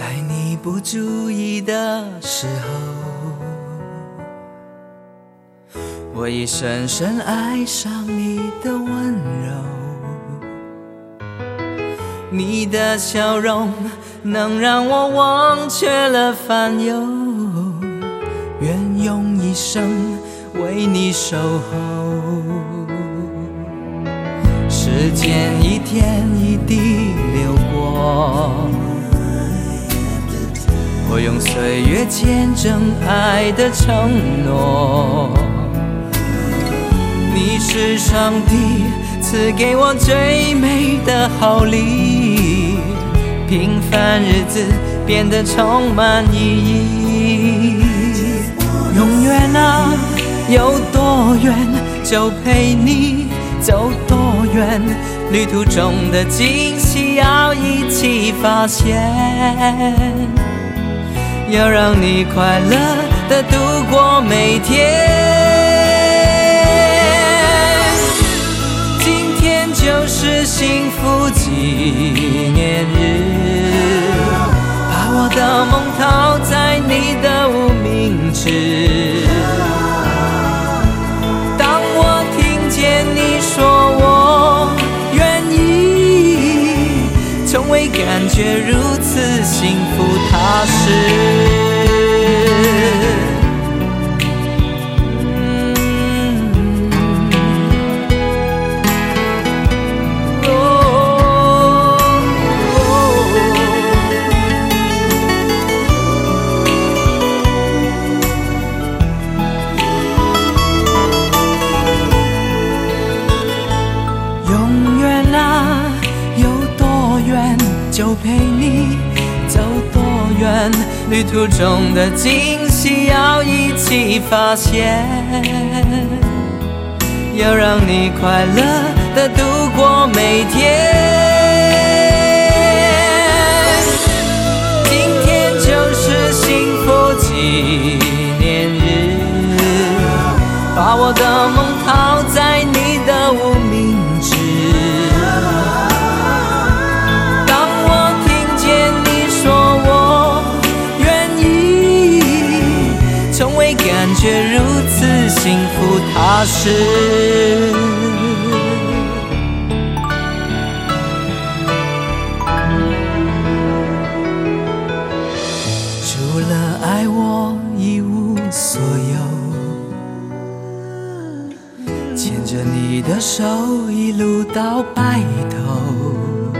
你不注意的时候，我已深深爱上你的温柔。你的笑容能让我忘却了烦忧，愿用一生为你守候。时间一点一滴流过，我用岁月见证爱的承诺。你是上帝赐给我最美的好礼，平凡日子变得充满意义。永远啊，有多远就陪你走多远，旅途中的惊喜要一起发现，要让你快乐地度过每天。今天就是幸福纪念日，把我的梦套在你的无名指。当我听见你说我愿意，从未感觉如此幸福踏实。就陪你走多远，旅途中的惊喜要一起发现，要让你快乐地度过每天。今天就是幸福纪念日，把我的梦套在你的无名指。从未感觉如此幸福踏实。除了爱我一无所有，牵着你的手一路到白头，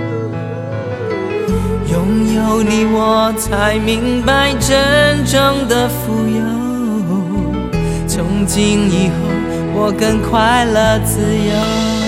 拥有你我才明白真正的富有。从今以后，我更快乐自由。